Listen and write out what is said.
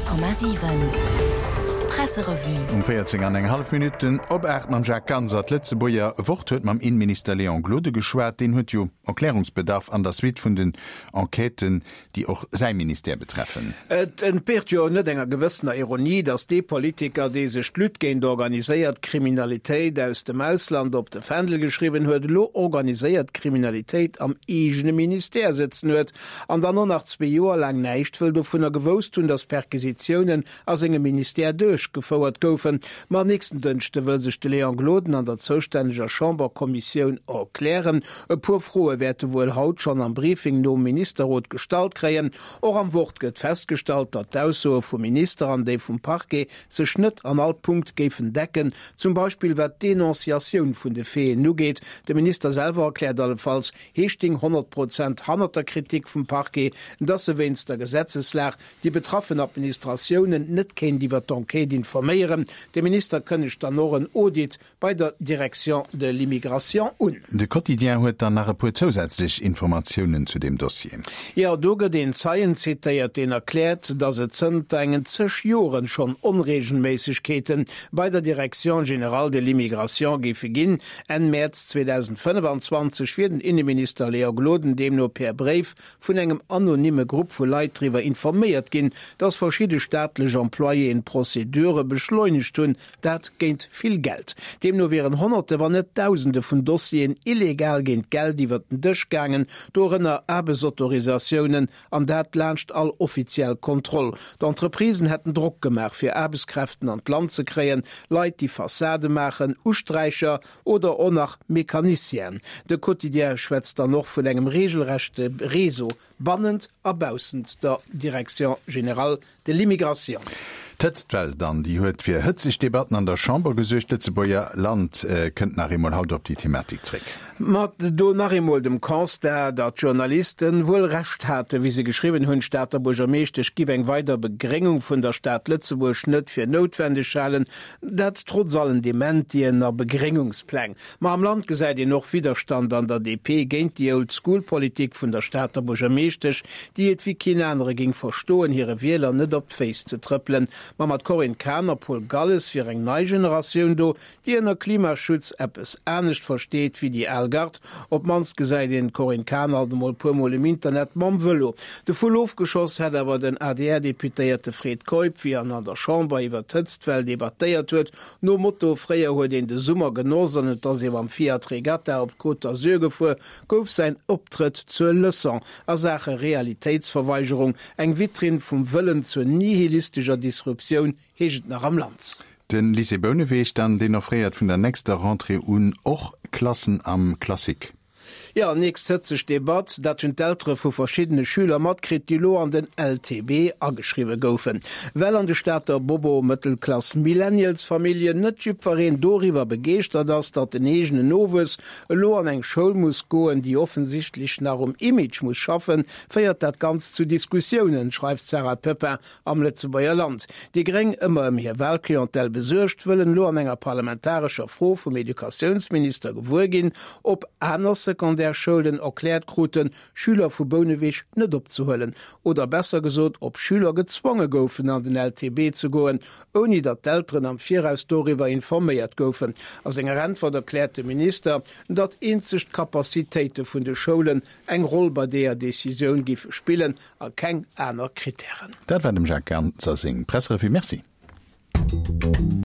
100,7 Presserevue. 14,5 Minuten op man Jack Gansert Letzebuier Wort huet mam Innenminister Leon Glode geschwert, den huet jo Erklärungsbedarf an der Suite vun den Enqueten, die auch sein Minister betreffen. Et entbeert jo net enger gewissener Ironie, dass die Politiker diese Schlütgehend organisiert Kriminalität aus dem Ausland op de Fendel geschrieben huet, lo organisiert Kriminalität am eigene Minister sitzen huet, an dann nur nach 2 Joer lang neicht will du vun der gewost hun, dass Perquisitionen as engem Minister gefauert goufen, ma nächsten dünchte will sich de Leon Gloden an der zuständiger Chamberkommission erklären. E pur frohe werte wohl haut schon am Briefing no Ministerrot gestalt kreien, or am Wort gëtt festgestalt, dat d'Aussage vom Minister an déi vum Parquet se Schnitt an all Punkt gefen decken, zum Beispiel wat Denunziation vun de Feen nu geht. Der Minister selber erklärt allenfalls hechting 100% hanner Kritik vom Parquet, dat se wennst der Gesetzeslach die betroffenen Administrationen net ken die Enquete informieren. Der Minister könne dann noch ein Audit bei der Direktion de l'Immigration un. De Quotidien huet dann nach zusätzlich Informationen zu dem Dossier. Ja, Doge den Zeien zitiert den erklärt, dass es sind engen 6 Joren schon Unregelmäßigkeiten bei der Direktion General de l'Immigration gefegin. En März 2025 wird Innenminister Leo Gloden dem nur per Brief von engem anonyme Gruppe von Leittriver informiert gin, dass verschiedene staatliche Employés in Prozedur beschleunigt hun, dat géint viel Geld. Demno wären Hunderte, wann net Tausende vun Dossien illegal géint Geld, die wird durchgangen, dorenner Erbesautorisationen, an dat lacht all offiziell Kontroll. D'Entreprisen hätten Druck gemacht fir Erbeskräften an Land zu kreen, Leiit die Fassade machen, Ustreicher oder auch nach Mechanisien. De Quotidien schwätzt dann noch vun engem regelrechte Reso, bannend erbausend der Direktion General de l'Immigration. Tetztwell dann die huet fir hëtzig Debatten an der Chamber gesucht ze Boier Land kënnt nach immer haut op die Thematik trick. Mat do nach immer dem Kans der Journalisten wohl recht hatte, wie sie geschrieben hunn Staater Burgermeestech gi eng weiter Begrengung vun der Stadt Lützeburg net fir notwendig schalen, dat trotz allen Dementien a Begrengungsplan. Ma am Land gesäit ihr noch Widerstand an der DP géint die Oldschool-Politik vun der Staater Burgermeestech, die et wie keine andere ging verstohlen ihre Wähler net op Face zu trippeln. Ma mat Corinne Kerner Paul Galles fir eng neue Generation do, die en der Klimaschutz-App es ernstcht versteht wie die Elgard, ob mans gesäit den Corinne Kerner dem Pumol im Internet mam wëllo. De Fullofgeschoss hat aber den ADR-Deputéierte Fred Koip wie an der Chamber iwwer Tëtztwell debatteiert huet, no Motto fréier huet den de Summer genossenet, dats iw am Fiat Regatta op Côte d'Azur gefuer, gouf sein Optritt zur Leçon, a Sache Realitätsverweigerung, eng Vitrin vum Wëllen zur nihilistischer Disruption heget nach am Land. Den Lycée Bonneweich dann den erfreiert vun der nächster Rentrée un och Klassen am Klassik. Ja, nächst hëtzech Debat, dat hunn d'Ältre vu verschiedene Schüler matkrit die lo an den LTB angeschriwe goufen. Well an de Staater Bobo Mëttelklass Millennialsfamilien net Typverreen doriwer begeert ass, dat den egene Nowes lo an eng Schoul muss goen, die offensichtlich nach Image muss schaffen, feiert dat ganz zu Diskussionen, schreibt Sarah Pepper am Letzebauer Land. Die Gring immer im hier Weltklientel besurcht willen lo an enger parlamentarischer Froh vom Edukationsminister gewur gin, ob einer Sekundär Schulden erklärt kruten Schüler vu Bonneweich net opzuhöllen oder besser gesot ob Schüler gezwongen goufen an den LTB zu goen, oni dat d'Eltern am Viraus darüber informiert goufen. Als enger Rentfort erklärte Minister, dat inzigt Kapazitéite vun de Schulen eng Roll bei der Decision gif spielen a keng einer Kriterien. Dat war dem Jacques Gansert Presserevue. Merci.